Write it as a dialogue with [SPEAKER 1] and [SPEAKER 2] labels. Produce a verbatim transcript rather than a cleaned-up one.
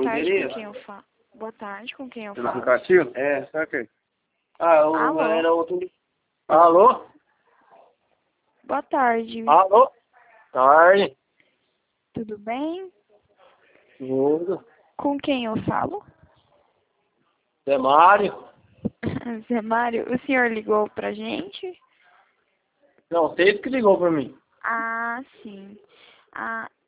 [SPEAKER 1] tarde, com
[SPEAKER 2] endereço?
[SPEAKER 1] quem eu falo? Boa tarde, com quem eu
[SPEAKER 3] Pelo
[SPEAKER 1] falo?
[SPEAKER 3] aplicativo?
[SPEAKER 2] É.
[SPEAKER 3] Ok.
[SPEAKER 2] Ah, o
[SPEAKER 1] Alô?
[SPEAKER 2] era outro...
[SPEAKER 3] Alô?
[SPEAKER 1] Boa tarde,
[SPEAKER 3] Alô? Tarde.
[SPEAKER 1] tudo bem?
[SPEAKER 3] Tudo.
[SPEAKER 1] Com quem eu falo?
[SPEAKER 3] Zé Mário?
[SPEAKER 1] Zé Mário, o senhor ligou pra gente?
[SPEAKER 3] Não, você que ligou pra mim.
[SPEAKER 1] Ah, sim. Ah,